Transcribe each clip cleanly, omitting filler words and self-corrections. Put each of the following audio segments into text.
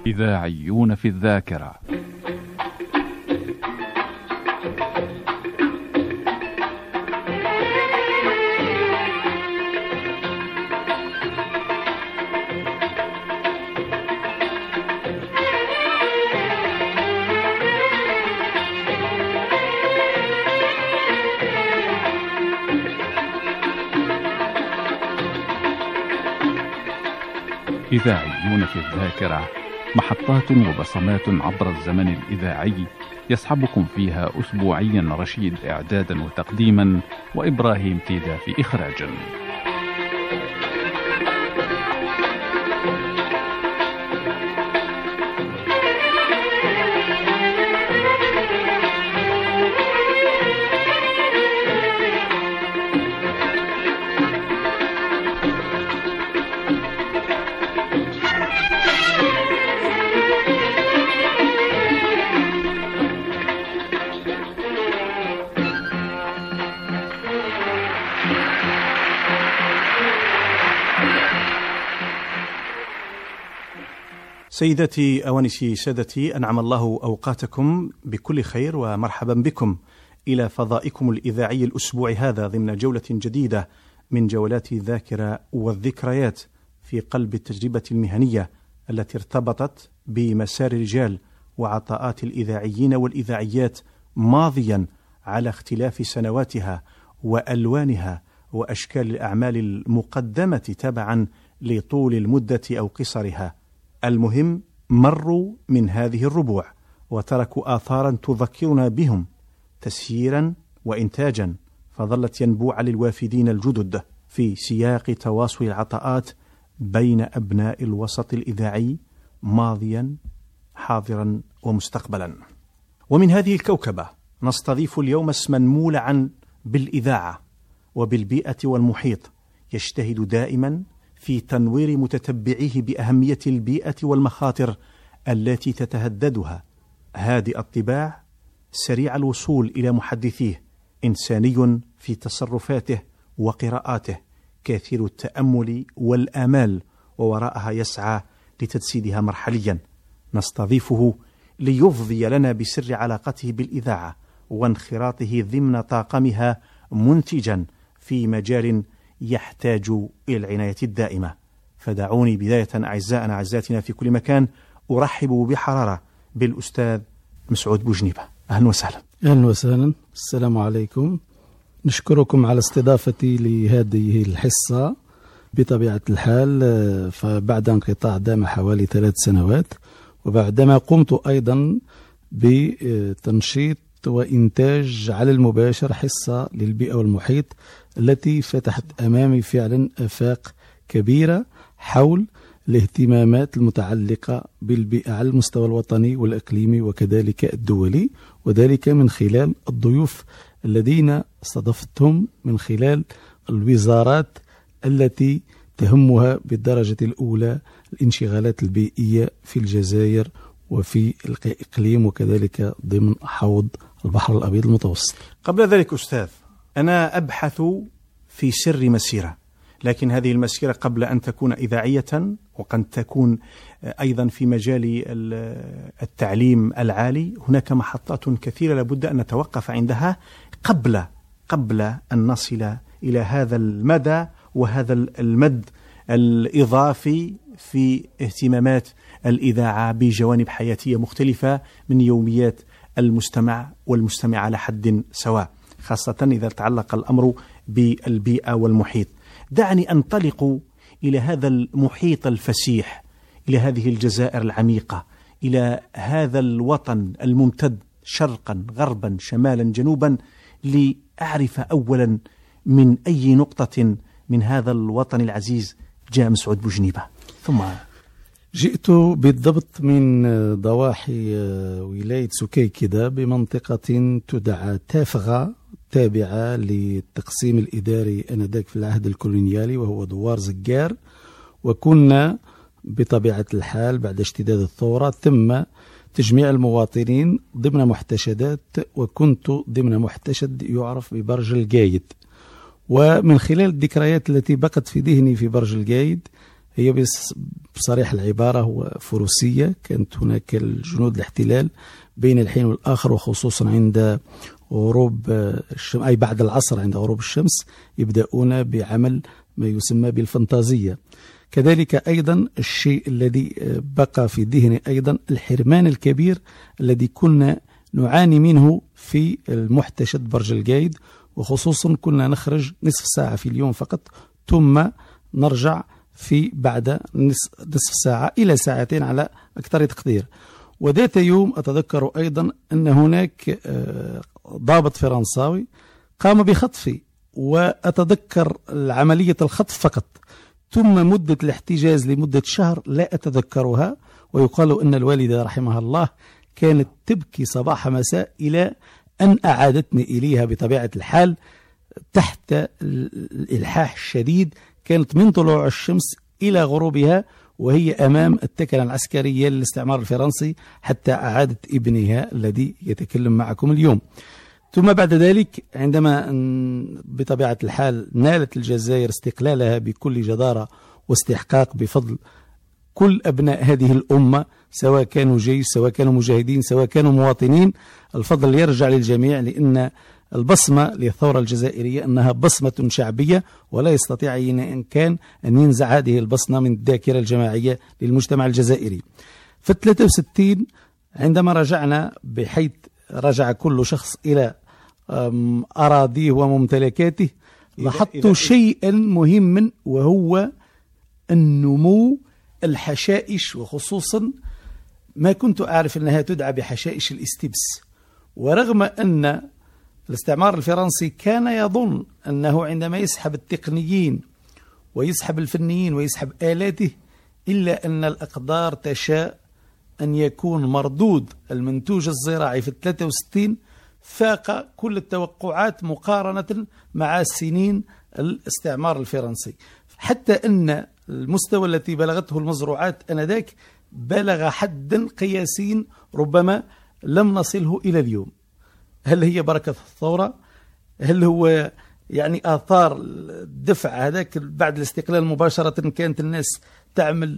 إذاعيون في الذاكرة. إذاعيون في الذاكرة، محطات وبصمات عبر الزمن الإذاعي يصحبكم فيها أسبوعيا رشيد إعدادا وتقديما، وإبراهيم تيدا في إخراجا. سيداتي أوانسي سادتي، أنعم الله أوقاتكم بكل خير ومرحبا بكم إلى فضائكم الإذاعي الأسبوع هذا ضمن جولة جديدة من جولات الذاكرة والذكريات في قلب التجربة المهنية التي ارتبطت بمسار الرجال وعطاءات الإذاعيين والإذاعيات ماضيا على اختلاف سنواتها وألوانها وأشكال الأعمال المقدمة تبعا لطول المدة أو قصرها. المهم مروا من هذه الربوع وتركوا آثارا تذكرنا بهم تسييرا وإنتاجا، فظلت ينبوع للوافدين الجدد في سياق تواصل العطاءات بين أبناء الوسط الإذاعي ماضيا حاضرا ومستقبلا. ومن هذه الكوكبة نستضيف اليوم اسما مولعا بالإذاعة وبالبيئة والمحيط، يجتهد دائما في تنوير متتبعيه بأهمية البيئة والمخاطر التي تتهددها. هادئ الطباع، سريع الوصول إلى محدثيه، إنساني في تصرفاته وقراءاته، كثير التأمل والآمال، ووراءها يسعى لتجسيدها مرحليا. نستضيفه ليفضي لنا بسر علاقته بالإذاعة وانخراطه ضمن طاقمها منتجا في مجال يحتاج إلى العناية الدائمة. فدعوني بداية أعزائنا أعزاتنا في كل مكان أرحب بحرارة بالأستاذ مسعود بوجنيبة. أهلا وسهلا. أهلا وسهلا، السلام عليكم. نشكركم على استضافتي لهذه الحصة. بطبيعة الحال فبعد انقطاع دام حوالي 3 سنوات، وبعدما قمت أيضا بتنشيط وإنتاج على المباشر حصة للبيئة والمحيط التي فتحت أمامي فعلا آفاق كبيرة حول الاهتمامات المتعلقة بالبيئة على المستوى الوطني والإقليمي وكذلك الدولي، وذلك من خلال الضيوف الذين استضفتهم من خلال الوزارات التي تهمها بالدرجة الأولى الانشغالات البيئية في الجزائر وفي الإقليم وكذلك ضمن حوض البحر الأبيض المتوسط. قبل ذلك أستاذ، أنا أبحث في سر مسيرة، لكن هذه المسيرة قبل أن تكون إذاعية وقد تكون أيضا في مجال التعليم العالي، هناك محطات كثيرة لابد أن نتوقف عندها قبل أن نصل إلى هذا المدى وهذا المد الإضافي في اهتمامات الإذاعة بجوانب حياتية مختلفة من يوميات المستمع والمستمع على حد سواء، خاصة إذا تعلق الأمر بالبيئة والمحيط. دعني أنطلق إلى هذا المحيط الفسيح، إلى هذه الجزائر العميقة، إلى هذا الوطن الممتد شرقا غربا شمالا جنوبا، لأعرف أولا من أي نقطة من هذا الوطن العزيز جاء مسعود بوجنيبة. ثم جئت بالضبط من ضواحي ولاية سكيكدة بمنطقة تدعى تافغة، تابعة للتقسيم الإداري أنذاك في العهد الكولونيالي وهو دوار زقار. وكنا بطبيعة الحال بعد اشتداد الثورة ثم تجميع المواطنين ضمن محتشدات، وكنت ضمن محتشد يعرف ببرج القايد. ومن خلال الذكريات التي بقت في ذهني في برج القايد هي بصريح العبارة هو فروسية. كانت هناك الجنود الاحتلال بين الحين والآخر، وخصوصا عند غروب الشمس، أي بعد العصر عند غروب الشمس، يبدأون بعمل ما يسمى بالفانتازية. كذلك أيضا الشيء الذي بقى في ذهني أيضا الحرمان الكبير الذي كنا نعاني منه في المحتشد برج القايد، وخصوصا كنا نخرج نصف ساعة في اليوم فقط، ثم نرجع في بعد نصف ساعة إلى ساعتين على أكثر تقدير. وذات يوم أتذكر أيضا أن هناك ضابط فرنساوي قام بخطفي، وأتذكر عملية الخطف فقط، ثم مدة الاحتجاز لمدة شهر لا أتذكرها. ويقال أن الوالدة رحمها الله كانت تبكي صباح مساء إلى أن أعادتني إليها بطبيعة الحال تحت الإلحاح الشديد. كانت من طلوع الشمس إلى غروبها وهي أمام التكنة العسكرية للاستعمار الفرنسي حتى أعادت ابنها الذي يتكلم معكم اليوم. ثم بعد ذلك عندما بطبيعة الحال نالت الجزائر استقلالها بكل جدارة واستحقاق بفضل كل أبناء هذه الأمة، سواء كانوا جيش، سواء كانوا مجاهدين، سواء كانوا مواطنين، الفضل يرجع للجميع، لأن البصمة للثورة الجزائرية أنها بصمة شعبية، ولا يستطيع إن كان أن ينزع هذه البصمة من الذاكرة الجماعية للمجتمع الجزائري. في 63 عندما رجعنا، بحيث رجع كل شخص إلى أراضيه وممتلكاته، لاحظت شيئا مهما وهو النمو الحشائش، وخصوصا ما كنت أعرف أنها تدعى بحشائش الاستبس. ورغم أن الاستعمار الفرنسي كان يظن أنه عندما يسحب التقنيين ويسحب الفنيين ويسحب آلاته، إلا أن الأقدار تشاء أن يكون مردود المنتوج الزراعي في 63 فاق كل التوقعات مقارنة مع سنين الاستعمار الفرنسي، حتى أن المستوى التي بلغته المزروعات أنذاك بلغ حدا قياسي ربما لم نصله إلى اليوم. هل هي بركة الثورة؟ هل هو يعني آثار الدفع هذاك بعد الاستقلال مباشرة؟ كانت الناس تعمل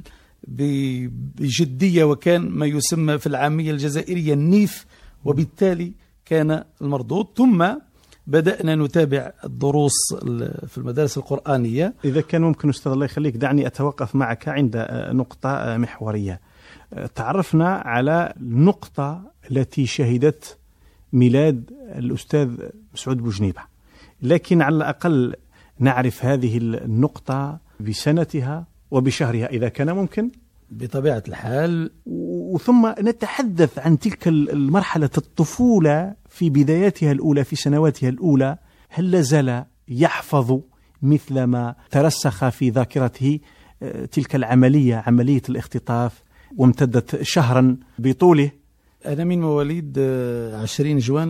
بجدية، وكان ما يسمى في العامية الجزائرية النيف، وبالتالي كان المردود. ثم بدأنا نتابع الدروس في المدارس القرآنية. إذا كان ممكن أستاذ الله يخليك دعني أتوقف معك عند نقطة محورية. تعرفنا على النقطة التي شهدت ميلاد الأستاذ مسعود بوجنيبة، لكن على الأقل نعرف هذه النقطة بسنتها وبشهرها إذا كان ممكن. بطبيعة الحال. وثم نتحدث عن تلك المرحلة الطفولة في بداياتها الأولى، في سنواتها الأولى. هل لازال يحفظ مثل ما ترسخ في ذاكرته تلك العملية، عملية الاختطاف، وامتدت شهرا بطوله؟ أنا من مواليد 20 جوان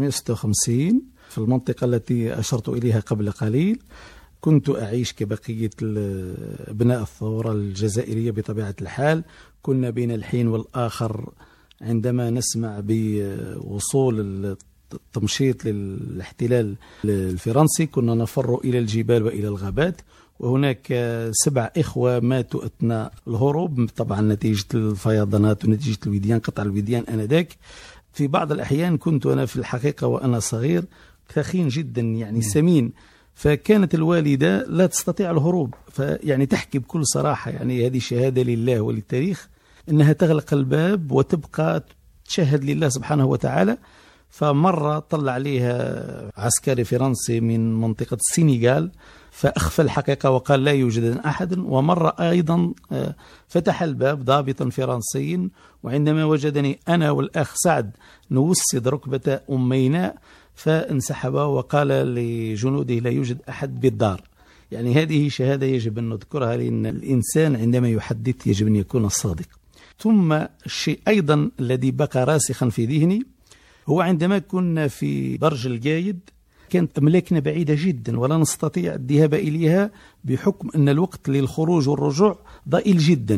1956 في المنطقة التي أشرت إليها قبل قليل. كنت أعيش كبقية أبناء الثورة الجزائرية بطبيعة الحال. كنا بين الحين والآخر عندما نسمع بوصول التمشيط للاحتلال الفرنسي كنا نفر إلى الجبال وإلى الغابات، وهناك 7 إخوة ماتوا أثناء الهروب، طبعا نتيجة الفيضانات ونتيجة الوديان، قطع الوديان آنذاك. في بعض الأحيان كنت أنا في الحقيقة وأنا صغير ثخين جدا، يعني سمين، فكانت الوالدة لا تستطيع الهروب، فيعني تحكي بكل صراحة، يعني هذه شهادة لله وللتاريخ، أنها تغلق الباب وتبقى تشهد لله سبحانه وتعالى. فمرة طلع عليها عسكري فرنسي من منطقة السنغال فأخفى الحقيقة وقال لا يوجد أحد. ومرة أيضا فتح الباب ضابط فرنسي، وعندما وجدني أنا والأخ سعد نوسد ركبة أمينا فانسحب وقال لجنوده لا يوجد أحد بالدار. يعني هذه شهادة يجب أن نذكرها، لأن الإنسان عندما يحدث يجب أن يكون صادق. ثم الشيء أيضا الذي بقى راسخا في ذهني هو عندما كنا في برج القايد، كانت أملاكنا بعيدة جدا ولا نستطيع الذهاب إليها بحكم أن الوقت للخروج والرجوع ضئيل جدا.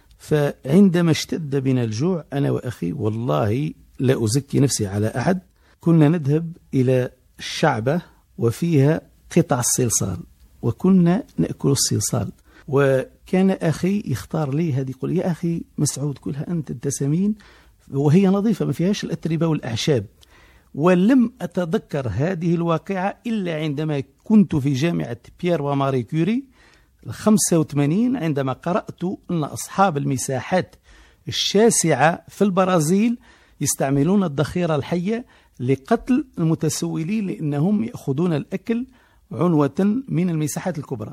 فعندما اشتد بنا الجوع أنا وأخي، والله لا أزكي نفسي على أحد، كنا نذهب إلى الشعبة وفيها قطع الصلصال، وكنا نأكل الصلصال. وكان أخي يختار لي هذه، يقول يا أخي مسعود كلها أنت التسامين وهي نظيفة ما فيهاش الأتربة والأعشاب. ولم أتذكر هذه الواقعة إلا عندما كنت في جامعة بيير وماري كوري 85، عندما قرأت أن أصحاب المساحات الشاسعة في البرازيل يستعملون الذخيرة الحية لقتل المتسولين لأنهم يأخذون الأكل عنوة من المساحات الكبرى.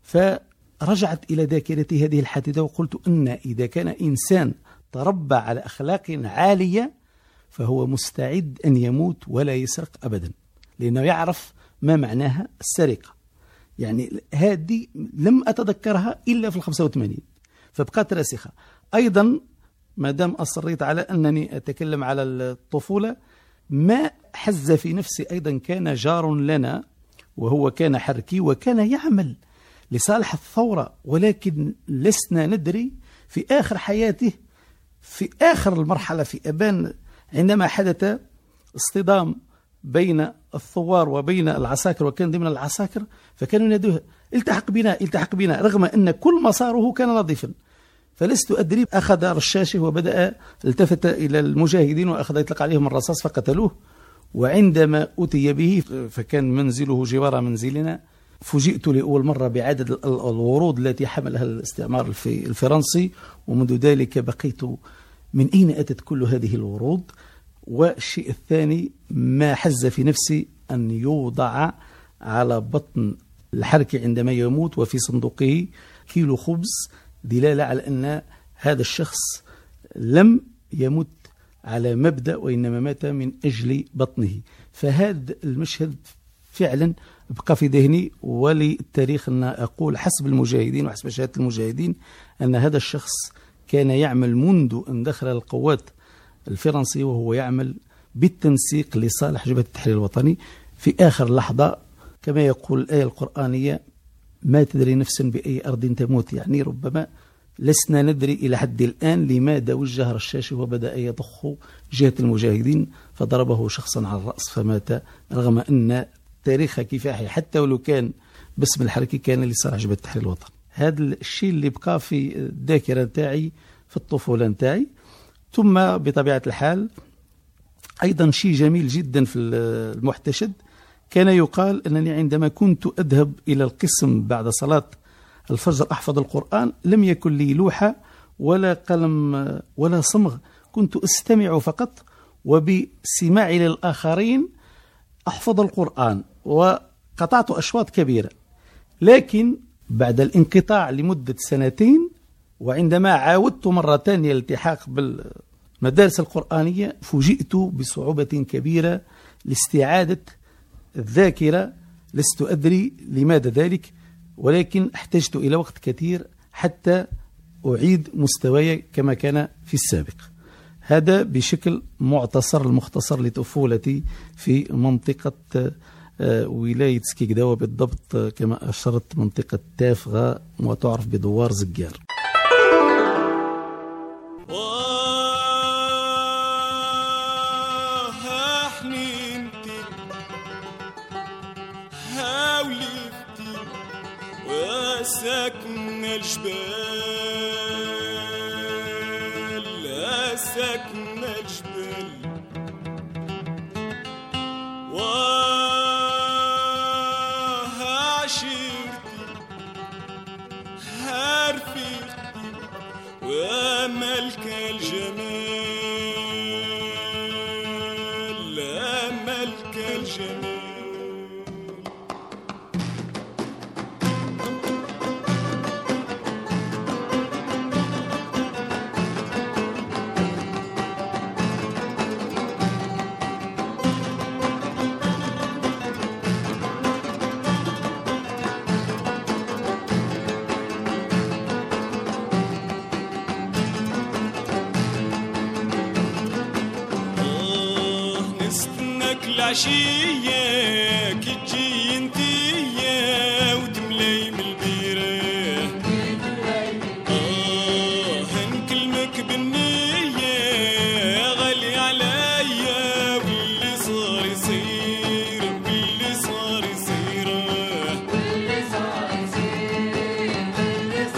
فرجعت إلى ذاكرتي هذه الحادثة وقلت أن إذا كان إنسان تربى على أخلاق عالية فهو مستعد أن يموت ولا يسرق أبدا، لأنه يعرف ما معناها السرقة. يعني هذه لم أتذكرها إلا في 85 فبقات راسخة. أيضا ما دام أصريت على أنني أتكلم على الطفولة، ما حز في نفسي أيضا كان جار لنا وهو كان حركي وكان يعمل لصالح الثورة، ولكن لسنا ندري في آخر حياته في آخر المرحلة في أبان عندما حدث اصطدام بين الثوار وبين العساكر وكان ضمن العساكر، فكانوا ينادوه التحق بنا التحق بنا، رغم أن كل مساره كان نظيفا. فلست أدري، أخذ رشاشه وبدأ التفت إلى المجاهدين وأخذ يطلق عليهم الرصاص فقتلوه. وعندما أتي به فكان منزله جوار منزلنا، فوجئت لأول مرة بعدد الورود التي حملها الاستعمار الفرنسي، ومنذ ذلك بقيت من أين أتت كل هذه الورود. والشيء الثاني ما حز في نفسي أن يوضع على بطن الحركي عندما يموت وفي صندوقه كيلو خبز، دلالة على أن هذا الشخص لم يمت على مبدأ وإنما مات من أجل بطنه. فهذا المشهد فعلا بقى في ذهني، وللتاريخ أن أقول حسب المجاهدين وحسب شهادة المجاهدين أن هذا الشخص كان يعمل منذ أن دخل القوات الفرنسية وهو يعمل بالتنسيق لصالح جبهة التحرير الوطني. في آخر لحظة كما يقول الآية القرآنية ما تدري نفس بأي أرض تموت، يعني ربما لسنا ندري إلى حد الآن لماذا وجه رشاشه وبدأ يضخ جهة المجاهدين فضربه شخصا على الرأس فمات، رغم أن تاريخ كفاحي حتى ولو كان باسم الحركة كان لصالح جبهة التحرير الوطني. هذا الشيء اللي بقى في الذاكرة نتاعي في الطفولة نتاعي. ثم بطبيعة الحال أيضا شيء جميل جدا في المحتشد، كان يقال أنني عندما كنت أذهب إلى القسم بعد صلاة الفجر أحفظ القرآن لم يكن لي لوحة ولا قلم ولا صمغ، كنت أستمع فقط وبسماعي للآخرين أحفظ القرآن، وقطعت أشواط كبيرة. لكن بعد الانقطاع لمدة 2 وعندما عاودت مرة ثانية الالتحاق بالمدارس القرآنية فوجئت بصعوبة كبيرة لاستعادة الذاكرة، لست أدري لماذا ذلك، ولكن احتجت إلى وقت كثير حتى أعيد مستواي كما كان في السابق. هذا بشكل المختصر لطفولتي في منطقة ولاية سكيكدا، بالضبط كما أشرت منطقة تافغا وتعرف بدوار زقار. سكن الجبال سكن الجبال وعشيرتي هارفيرتي وملك الجمال ملك الجمال. العشية كي تجي انتيا وتملي من البيرة هنكلمك بالنية غالي عليا واللي صار يصير واللي صار يصير واللي صار يصير واللي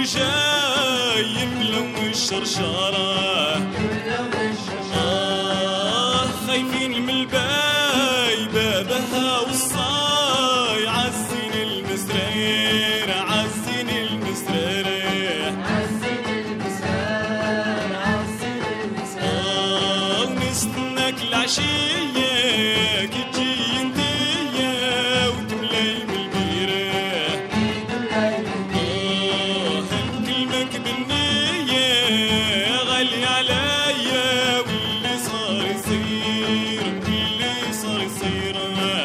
جاي يملوا الشرشارة خايفين من الباي بابها والصاي عزين المسرير عزين المسرير ونستناك العشية كي تجي انتيا وتملي بالبيرة هنكلمك بالنية غالي عليا واللي صار يصير واللي صار يصير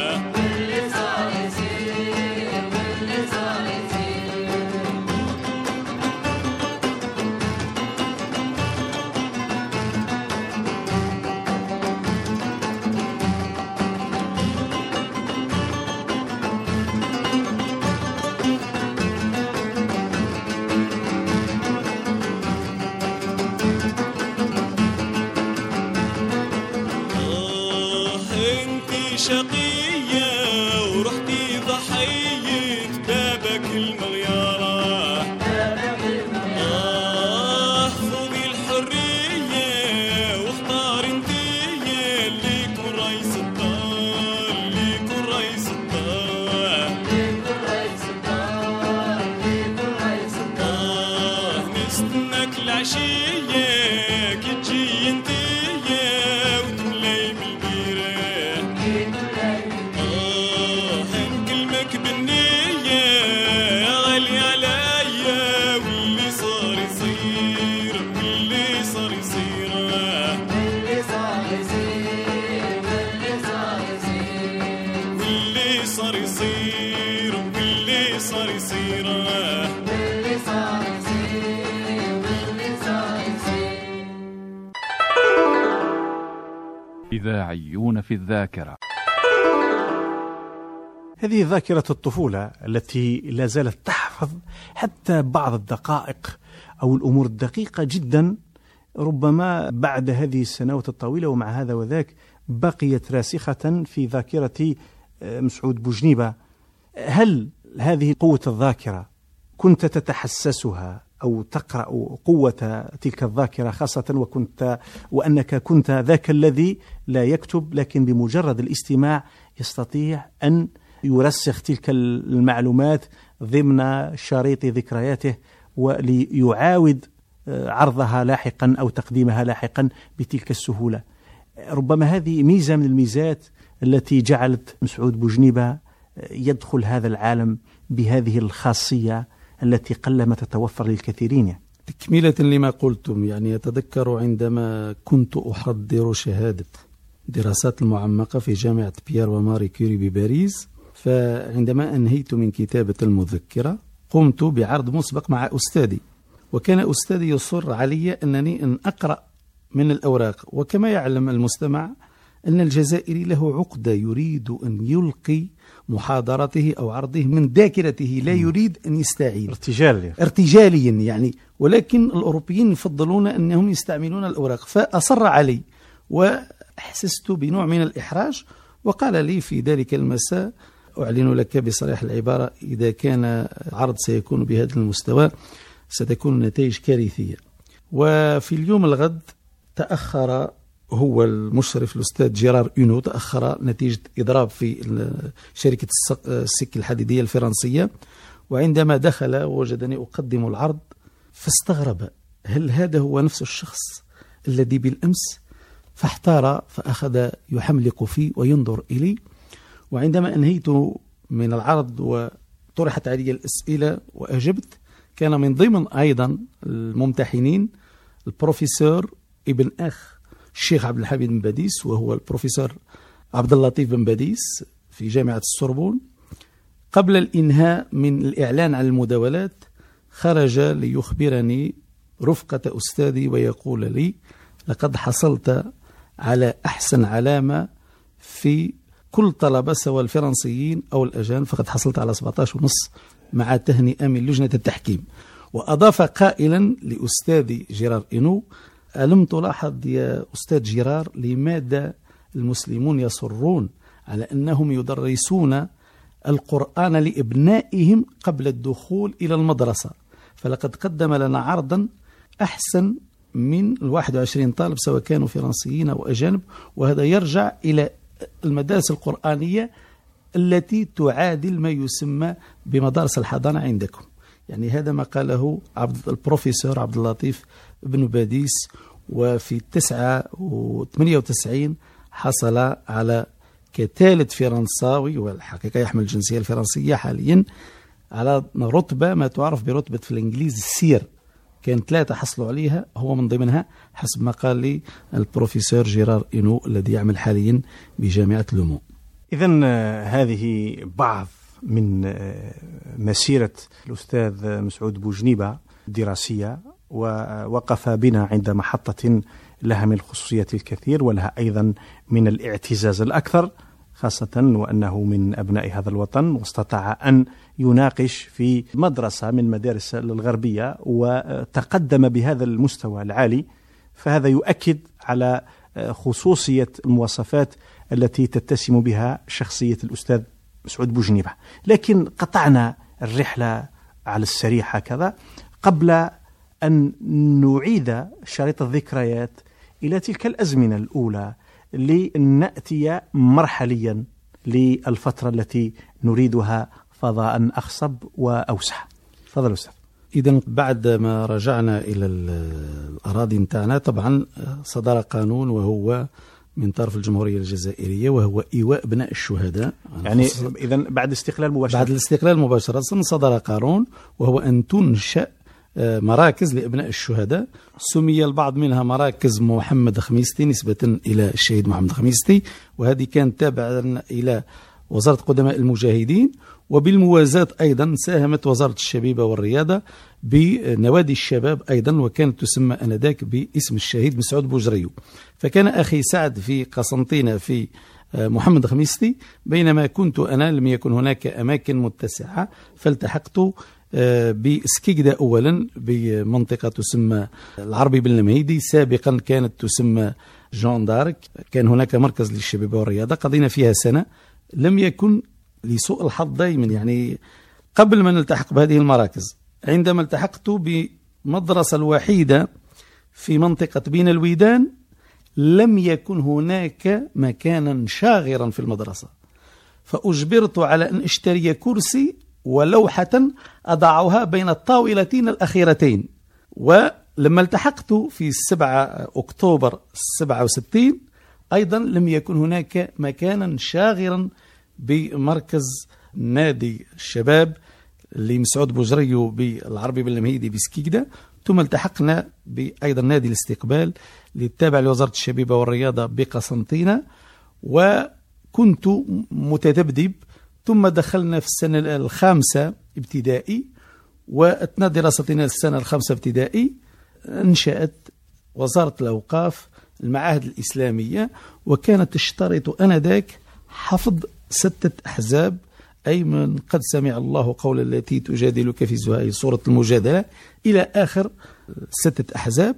انتي شقية ورحتي ضحية بابك المغيارة خذي الحرية واختار انتي اللي يكون رئيس الدار اللي يكون رئيس الدار نستناك العشية كي تجي انتي وتملي بالبيرة هنكلمك بالنية غالي عليا واللي صار يصير واللي صار يصير واللي صار يصير واللي صار يصير إذاعيون في الذاكرة. هذه ذاكرة الطفولة التي لا زالت تحفظ حتى بعض الدقائق أو الأمور الدقيقة جدا، ربما بعد هذه السنوات الطويلة، ومع هذا وذاك بقيت راسخة في ذاكرة مسعود بوجنيبة. هل هذه قوة الذاكرة كنت تتحسسها أو تقرأ قوة تلك الذاكرة، خاصة وأنك كنت ذاك الذي لا يكتب لكن بمجرد الاستماع يستطيع أن يرسخ تلك المعلومات ضمن شريط ذكرياته وليعاود عرضها لاحقا أو تقديمها لاحقا بتلك السهولة؟ ربما هذه ميزة من الميزات التي جعلت مسعود بوجنيبة يدخل هذا العالم بهذه الخاصية التي قلما تتوفر للكثيرين. تكملة لما قلتم، يعني أتذكر عندما كنت أحضر شهادة دراسات المعمقة في جامعة بيير وماري كوري بباريس، فعندما أنهيت من كتابة المذكرة قمت بعرض مسبق مع أستاذي، وكان أستاذي يصر علي أنني أن أقرأ من الأوراق. وكما يعلم المستمع أن الجزائري له عقدة، يريد أن يلقي محاضرته أو عرضه من ذاكرته، لا يريد أن يستعيد ارتجاليا يعني، ولكن الأوروبيين يفضلون أنهم يستعملون الأوراق، فأصر علي وأحسست بنوع من الإحراج، وقال لي في ذلك المساء: أعلن لك بصريح العبارة إذا كان عرض سيكون بهذا المستوى ستكون النتائج كارثية. وفي اليوم الغد تأخر هو المشرف الأستاذ جيرار إونو، تأخر نتيجة إضراب في شركة السكة الحديدية الفرنسية، وعندما دخل وجدني أقدم العرض فاستغرب، هل هذا هو نفس الشخص الذي بالأمس؟ فاحتار، فأخذ يحملق فيه وينظر إلي. وعندما أنهيت من العرض وطرحت علي الأسئلة وأجبت، كان من ضمن أيضا الممتحنين البروفيسور ابن أخ الشيخ عبد الحميد بن باديس، وهو البروفيسور عبد اللطيف بن باديس في جامعة السوربون. قبل الإنهاء من الإعلان عن المداولات خرج ليخبرني رفقة أستاذي ويقول لي: لقد حصلت على أحسن علامة في كل طلبة سواء الفرنسيين أو الأجانب، فقد حصلت على 17.5 مع تهنئة من لجنة التحكيم. وأضاف قائلا لأستاذي جيرار إنو: ألم تلاحظ يا أستاذ جيرار لماذا المسلمون يصرون على أنهم يدرسون القرآن لإبنائهم قبل الدخول إلى المدرسة؟ فلقد قدم لنا عرضا أحسن من 21 طالب سواء كانوا فرنسيين أو أجانب، وهذا يرجع إلى المدارس القرآنية التي تعادل ما يسمى بمدارس الحضانة عندكم. يعني هذا ما قاله البروفيسور عبد اللطيف بن باديس، وفي 98 حصل على كثالث فرنساوي، والحقيقة يحمل الجنسية الفرنسية حاليا، على رتبة ما تعرف برتبة في الإنجليز السير. كان 3 حصلوا عليها، هو من ضمنها حسب ما قال لي البروفيسور جيرار إنو الذي يعمل حاليا بجامعة لومون. إذن هذه بعض من مسيرة الأستاذ مسعود بوجنيبة الدراسية، ووقف بنا عند محطة لها من الخصوصيات الكثير ولها أيضا من الاعتزاز الأكثر، خاصة وأنه من أبناء هذا الوطن، واستطاع أن يناقش في مدرسة من مدارس الغربية وتقدم بهذا المستوى العالي. فهذا يؤكد على خصوصية المواصفات التي تتسم بها شخصية الأستاذ مسعود بوجنيبة. لكن قطعنا الرحلة على السريع هكذا قبل أن نعيد شريط الذكريات إلى تلك الأزمنة الأولى، لنأتي مرحليا للفترة التي نريدها فضاء أخصب وأوسع. تفضل أستاذ. إذن بعد ما رجعنا إلى الأراضي نتاعنا، طبعا صدر قانون وهو من طرف الجمهورية الجزائرية، وهو إيواء ابناء الشهداء. يعني إذن بعد الاستقلال مباشرة، بعد الاستقلال مباشرة صدر قانون وهو أن تنشأ مراكز لأبناء الشهداء. سمي البعض منها مراكز محمد خميستي نسبة إلى الشهيد محمد خميستي، وهذه كانت تابعة إلى وزارة قدماء المجاهدين. وبالموازاة أيضا ساهمت وزارة الشبيبة والرياضة بنوادي الشباب أيضا، وكانت تسمى أنذاك باسم الشهيد مسعود بوجريو. فكان أخي سعد في قسنطينة في محمد خميستي، بينما كنت أنا لم يكن هناك أماكن متسعة، فالتحقت بسكيكدا أولا بمنطقة تسمى العربي بن المهيدي، سابقا كانت تسمى جون دارك. كان هناك مركز للشباب والرياضة، قضينا فيها سنة. لم يكن لسوء الحظ دائما، يعني قبل ما نلتحق بهذه المراكز، عندما التحقت بمدرسة الوحيدة في منطقة بين الويدان، لم يكن هناك مكانا شاغرا في المدرسة، فأجبرت على أن أشتري كرسي ولوحة أضعها بين الطاولتين الأخيرتين. ولما التحقت في 7 أكتوبر 67 أيضا لم يكن هناك مكانا شاغرا بمركز نادي الشباب لمسعود بوجريو بالعربي بن المهيدي بسكيكدا. ثم التحقنا بأيضا نادي الاستقبال للتابع لوزارة الشبيبة والرياضة بقسنطينة، وكنت متذبذب. ثم دخلنا في السنة 5 ابتدائي، وأثناء دراستنا السنة 5 ابتدائي انشأت وزارة الأوقاف المعاهد الإسلامية، وكانت تشترط أنذاك حفظ 6 أحزاب، أي من قد سمع الله قول التي تجادلك في زوجها، سورة المجادلة، إلى آخر 6 أحزاب.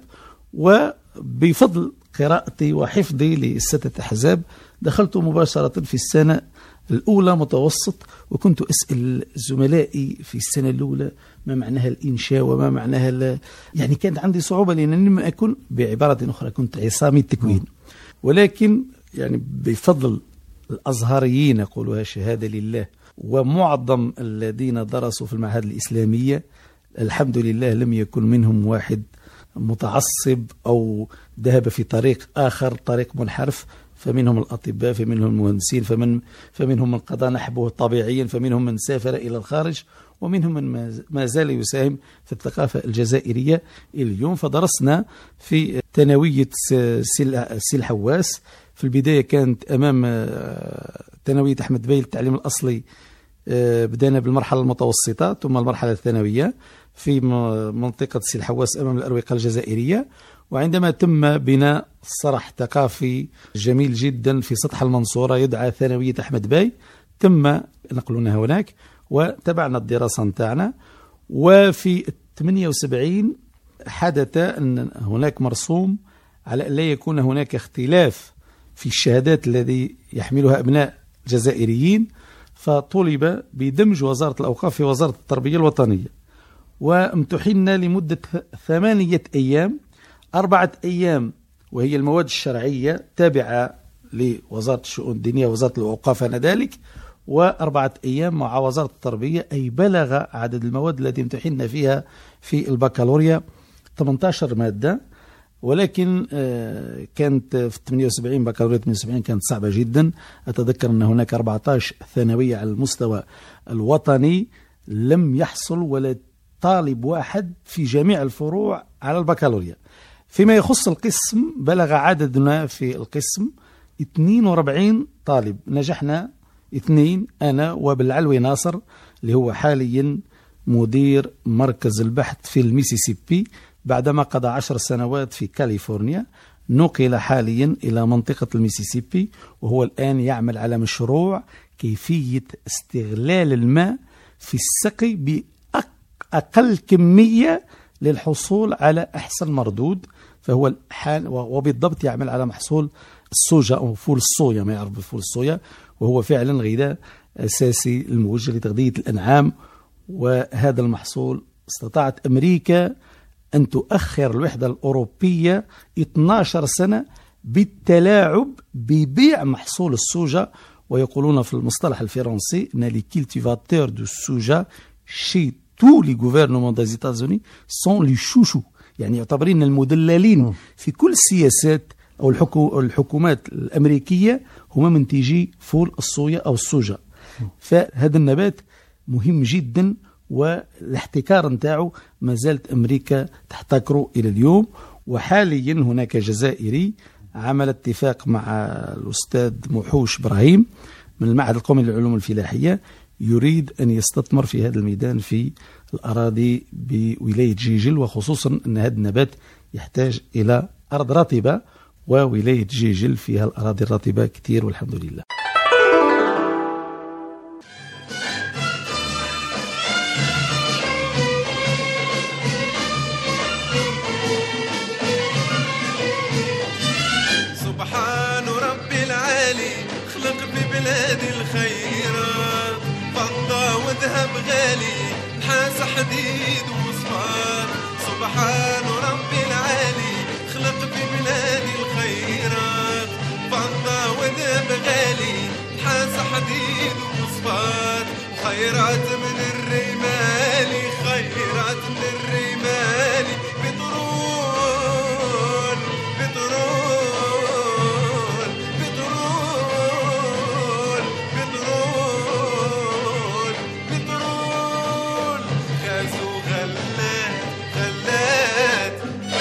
وبفضل قراءتي وحفظي ل6 أحزاب دخلت مباشرة في السنة الأولى متوسط، وكنت أسأل زملائي في السنة الأولى ما معناها الإنشاء وما معناها يعني كانت عندي صعوبة، لأنني لم أكن بعبارة أخرى كنت عصامي التكوين. ولكن يعني بفضل الأزهريين، أقولها شهادة لله، ومعظم الذين درسوا في المعاهد الإسلامية الحمد لله لم يكن منهم واحد متعصب أو ذهب في طريق آخر، طريق منحرف. فمنهم الأطباء، فمنهم المهندسين، فمنهم من قضى نحبه طبيعيا، فمنهم من سافر إلى الخارج، ومنهم من ما زال يساهم في الثقافة الجزائرية اليوم. فدرسنا في ثانوية سي الحواس. في البداية كانت أمام ثانوية أحمد بيه التعليم الأصلي، بدأنا بالمرحلة المتوسطة ثم المرحلة الثانوية في منطقة سي الحواس أمام الأروقة الجزائرية. وعندما تم بناء صرح ثقافي جميل جدا في سطح المنصورة يدعى ثانوية أحمد باي، تم نقلنا هناك وتبعنا الدراسة نتاعنا. وفي 78 حدث أن هناك مرسوم على أن لا يكون هناك اختلاف في الشهادات الذي يحملها أبناء جزائريين، فطلب بدمج وزارة الأوقاف في وزارة التربية الوطنية. وامتحنا لمدة 8 أيام، 4 أيام وهي المواد الشرعية تابعة لوزارة الشؤون الدينية ووزارة الأوقاف آنذاك، و4 أيام مع وزارة التربية، أي بلغ عدد المواد التي امتحنا فيها في البكالوريا 18 مادة. ولكن كانت في 78 بكالوريا 78 كانت صعبة جدا. أتذكر أن هناك 14 ثانوية على المستوى الوطني لم يحصل ولا طالب واحد في جميع الفروع على البكالوريا. فيما يخص القسم بلغ عددنا في القسم 42 طالب، نجحنا 2، أنا وبالعلوي ناصر اللي هو حاليا مدير مركز البحث في الميسيسيبي، بعدما قضى 10 سنوات في كاليفورنيا نقل حاليا إلى منطقة الميسيسيبي، وهو الآن يعمل على مشروع كيفية استغلال الماء في السقي بأقل كمية للحصول على أحسن مردود. فهو الحال وبالضبط يعمل على محصول السوجا أو فول الصويا، ما يعرف بفول الصويا، وهو فعلا غذاء أساسي الموجه لتغذية الأنعام. وهذا المحصول استطاعت أمريكا أن تؤخر الوحدة الأوروبية 12 سنة بالتلاعب ببيع محصول السوجا. ويقولون في المصطلح الفرنسي أن les cultivateurs de soja chez tous les gouvernements des États-Unis sont les chouchous، يعني يعتبرين المدللين في كل السياسات أو الحكومات الأمريكية هم منتجي فول الصويا أو السوجا. فهذا النبات مهم جدا، والاحتكار نتاعو ما زالت أمريكا تحتكره إلى اليوم. وحاليا هناك جزائري عمل اتفاق مع الأستاذ محوش إبراهيم من المعهد القومي للعلوم الفلاحية، يريد أن يستثمر في هذا الميدان في الأراضي بولاية جيجل، وخصوصا أن هذا النبات يحتاج إلى أرض رطبة، وولاية جيجل فيها الأراضي الرطبة كثير والحمد لله. سبحان ربي العالي خلق في بلادي الخيرات، فضة وذهب غالي نحاس حديد وصفار. سبحان ربي العالي خلق في بلادي الخيرات، فضة وذهب غالي نحاس حديد وصفار. خيرات من الرمال، خيرات من الرمال، بترول بترول بترول بترول بترول، غاز وغلات غلات.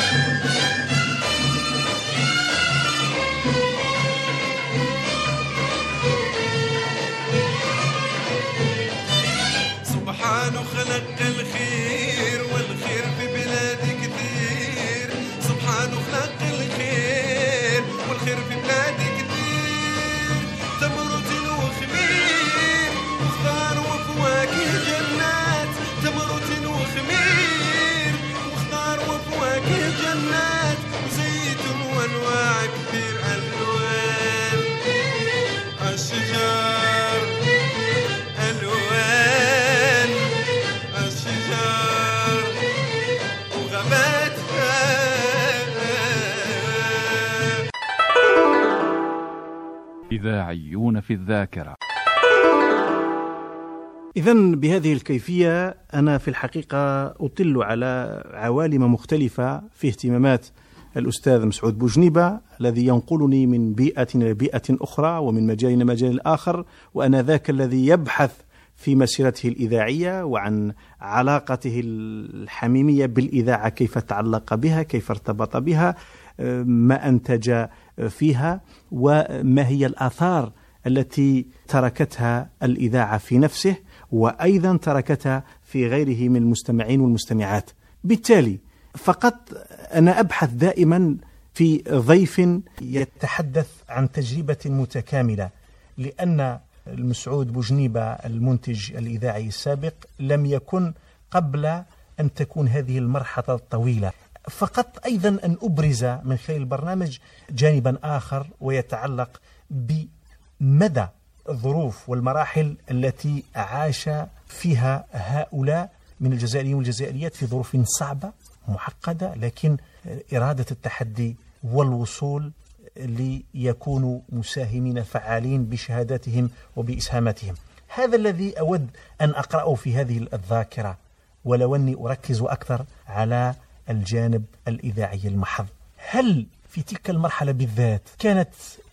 سبحانه خلق الخير، والخير في بلادي كثير. سبحانه خلق الخير، والخير في بلادي كثير. تمرة وخمير وخضار وفواكه جنات، تمرة وخمير وخضار وفواكه جنات، وزيتون وانواع كثير الوان. الشجر الوان، الشجر وغاباتها. إذاعيون في الذاكرة. إذن بهذه الكيفية أنا في الحقيقة أطل على عوالم مختلفة في اهتمامات الأستاذ مسعود بوجنيبة، الذي ينقلني من بيئة إلى بيئة أخرى ومن مجال إلى مجال آخر، وأنا ذاك الذي يبحث في مسيرته الإذاعية وعن علاقته الحميمية بالإذاعة، كيف تعلق بها، كيف ارتبط بها، ما أنتج فيها، وما هي الآثار التي تركتها الإذاعة في نفسه وأيضا تركتها في غيره من المستمعين والمستمعات. بالتالي فقط أنا أبحث دائما في ضيف يتحدث عن تجربة متكاملة، لأن المسعود بوجنيبة المنتج الإذاعي السابق لم يكن قبل أن تكون هذه المرحلة الطويلة. فقط أيضا أن أبرز من خلال البرنامج جانبا آخر ويتعلق بمدى الظروف والمراحل التي عاش فيها هؤلاء من الجزائريين والجزائريات في ظروف صعبة معقدة، لكن إرادة التحدي والوصول ليكونوا مساهمين فعالين بشهاداتهم وبإسهاماتهم. هذا الذي أود أن أقرأه في هذه الذاكرة، ولو أني أركز أكثر على الجانب الإذاعي المحض. هل في تلك المرحلة بالذات كانت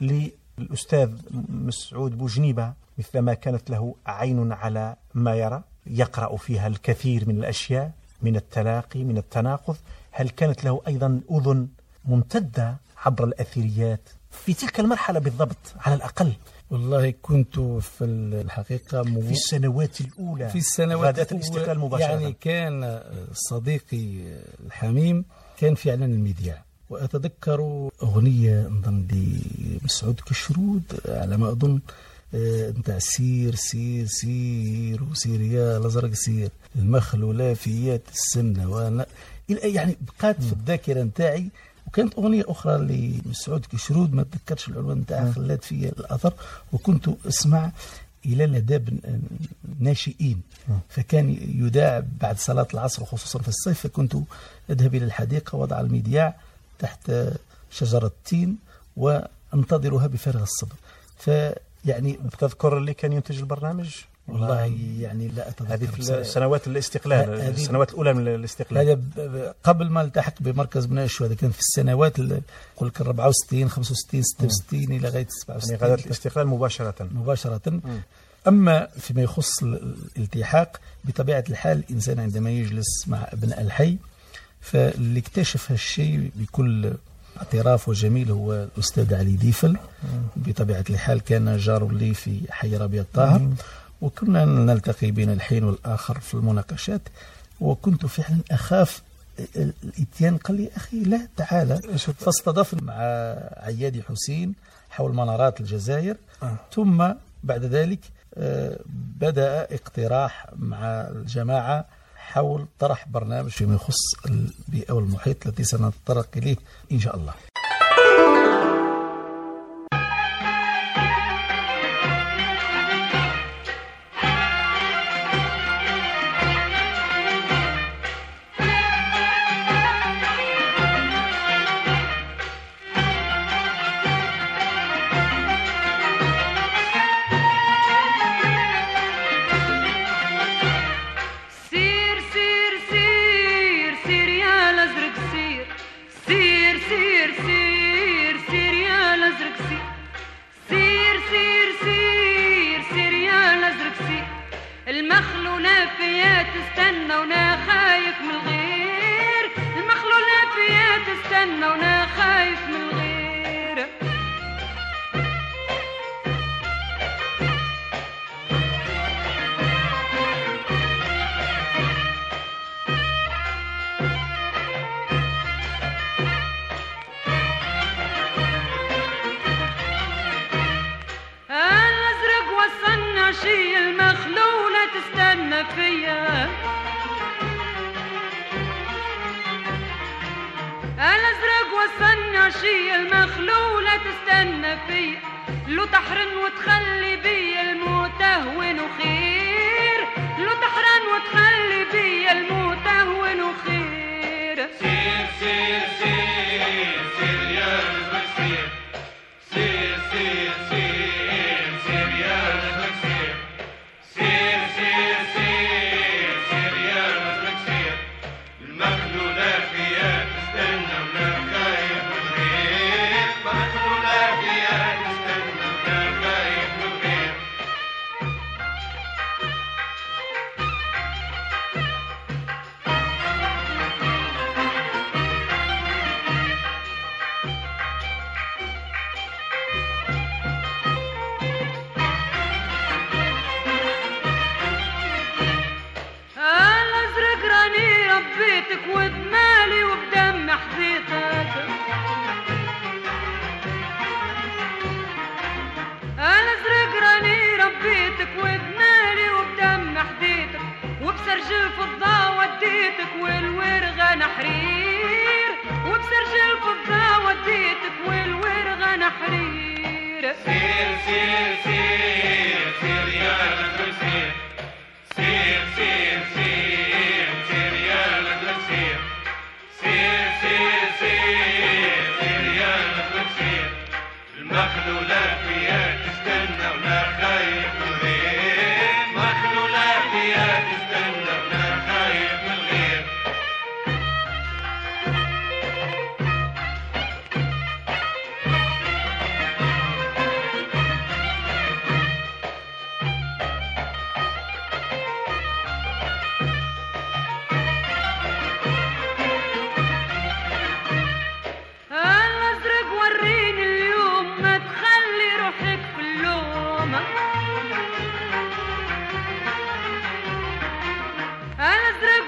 للأستاذ مسعود بوجنيبة مثلما كانت له عين على ما يرى، يقرأ فيها الكثير من الأشياء، من التلاقي، من التناقض، هل كانت له أيضا أذن ممتدة عبر الأثيريات في تلك المرحلة بالضبط على الأقل؟ والله كنت في الحقيقة في السنوات الأولى، في السنوات غادات الاستقلال مباشرة، يعني كان صديقي الحميم كان في إعلان المذياع، وأتذكر أغنية نظن لمسعود كشرود على ما أظن، أنت سير سير سير وسير يا الأزرق سير المخلولافيات السنة، وأنا يعني بقات في الذاكرة نتاعي. وكانت أغنية أخرى لمسعود كشرود ما تذكرش العنوان نتاعها، خلات فيها الأثر، وكنت أسمع إلى لداب ناشئين، فكان يذاع بعد صلاة العصر وخصوصا في الصيف، فكنت أذهب إلى الحديقة وضع المذياع تحت شجرة التين وانتظرها بفارغ الصبر. فيعني تذكر اللي كان ينتج البرنامج؟ والله يعني لا أتذكر. هذه في سنوات الاستقلال، السنوات الأولى من الاستقلال، هذا قبل ما التحق بمركز بناء الشهداء، كان في السنوات يقول لك 64 65 66 إلى غاية 67، يعني غادات الاستقلال مباشرة. أما فيما يخص الالتحاق، بطبيعة الحال الإنسان عندما يجلس مع أبناء الحي، فاللي اكتشف هالشيء بكل اعتراف وجميل هو الأستاذ علي ديفل. بطبيعة الحال كان جار لي في حي ربيع الطاهر، وكنا نلتقي بين الحين والآخر في المناقشات، وكنت فعلا أخاف الاتيان. قال لي أخي لا تعالى، فاستضافنا مع عيادي حسين حول منارات الجزائر. ثم بعد ذلك بدأ اقتراح مع الجماعة حول طرح برنامج فيما يخص البيئة والمحيط التي سنتطرق إليه إن شاء الله. الأزرق وصلني عشية المخلولة تستنى فيا، لو تحرن وتخلي بيا الموت أهون وخير، لو تحرن وتخلي بيا الموت أهون وخير. سير سير سير سير يا الأزرق سير، سير سير سير سير يا الأزرق سير، سير سير سير سير يا الأزرق سير، المخلولة فيا تستنى ولا خايف من غير، المخلولة فيا تستنى ولا خايف من غير. الأزرق راني ربيتك وبمالي وبدم حظيتك، الأزرق راني ربيتك وبمالي وبدم حظيتك، وبسرج الفضة وديتك والورغة نحرير، وبسرج الفضة وديتك والورغة نحرير. سير سير سير سير يا الأزرق سير، سير سير سير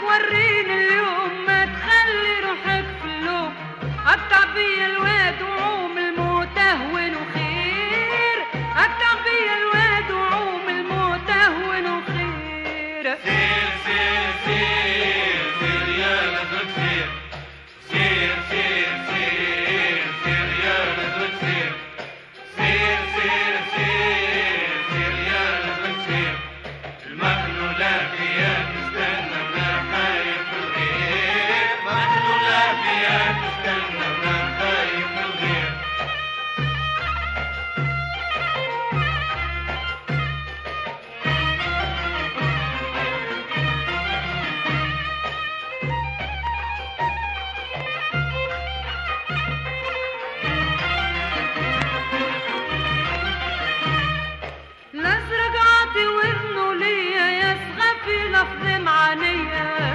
وريني اليوم ما تخلي روحك في اللوم قطع بيا الواد وعوم الموت اهون وخير قطع بيا الواد وعوم الموت اهون وخير سير سير سير سير يا لزوج سير سير سير سير سير يا لزوج سير سير سير سير سير يا لزوج سير المخلولات يا تستنى ولا خايف من الغير مخلولات يا تستنى ولا خايف من الغير الازرق عاطي وذنه ليا يسغى في لفظ معانية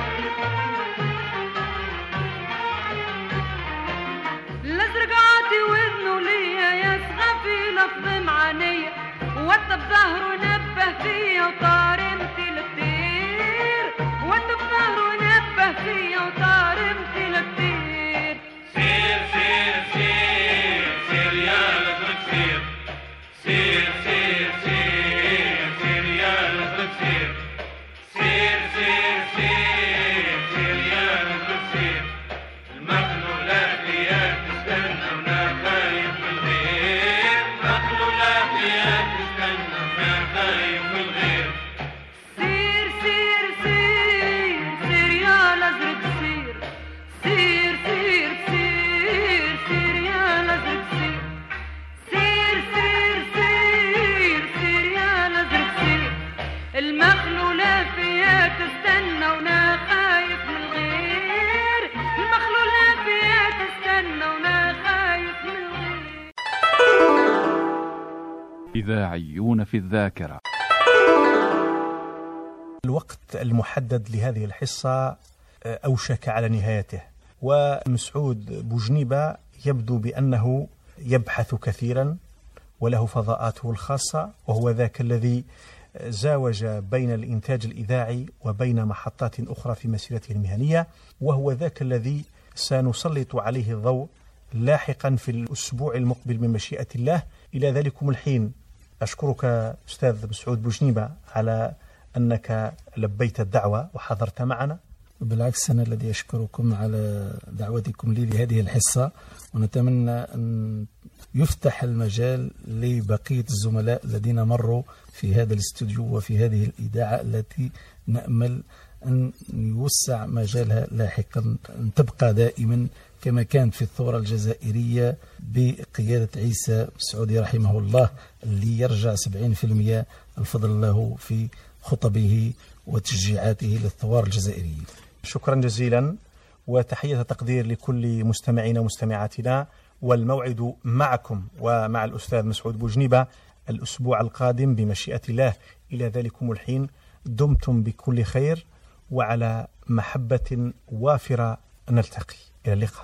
الازرق عاطي وذنه ليا يسغى في لفظ معانية وطى بظهره نبه فيا وطار امتي للطير وطى بظهره نبه فيا وطار امتي للطير سير سير سير سير يا لزوج سير سير سير سير سير يا لزوج سير سير سير سير سير يا لزوج سير المخلولات يا تستنى ولا خايف من الغير مخلولات يا تستنى ولا خايف من الغير سير سير سير سير يا الازرق سير سير سير سير سير يا الازرق سير سير سير سير سير يا الازرق سير المخلولة فيها تستنى ونا خايف من الغير المخلولة فيها تستنى ونا خايف من الغير إذاعيون في الذاكرة. الوقت المحدد لهذه الحصة أوشك على نهايته، ومسعود بوجنيبة يبدو بأنه يبحث كثيرا وله فضاءاته الخاصة، وهو ذاك الذي زاوج بين الإنتاج الإذاعي وبين محطات أخرى في مسيرته المهنية، وهو ذاك الذي سنسلط عليه الضوء لاحقا في الأسبوع المقبل من مشيئة الله. إلى ذلكم الحين أشكرك أستاذ مسعود بوجنيبة على أنك لبيت الدعوة وحضرت معنا. بالعكس، أنا الذي أشكركم على دعوتكم لي لهذه الحصة، ونتمنى أن يفتح المجال لبقية الزملاء الذين مروا في هذا الاستوديو وفي هذه الإذاعة التي نأمل أن يوسع مجالها لاحقا، أن تبقى دائما كما كانت في الثورة الجزائرية بقيادة عيسى السعودي رحمه الله، اللي يرجع 70% الفضل له في خطبه وتشجيعاته للثوار الجزائريين. شكرا جزيلا وتحية تقدير لكل مستمعين ومستمعاتنا، والموعد معكم ومع الأستاذ مسعود بوجنيبة الأسبوع القادم بمشيئة الله. إلى ذلكم الحين دمتم بكل خير وعلى محبة وافرة، نلتقي. إلى اللقاء.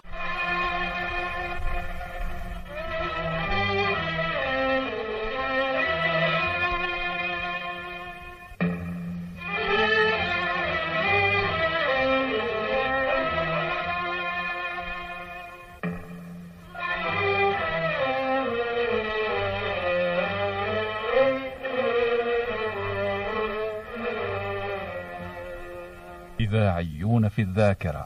إذاعيون في الذاكرة.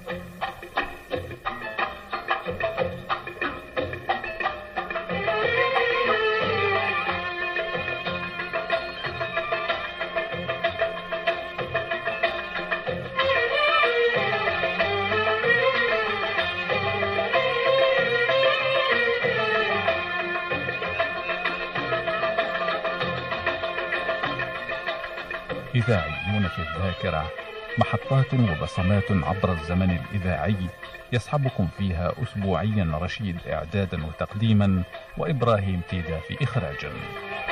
إذاعيون في الذاكرة، محطات وبصمات عبر الزمن الإذاعي يسحبكم فيها أسبوعيا رشيد إعدادا وتقديما، وإبراهيم تيدا في إخراجا.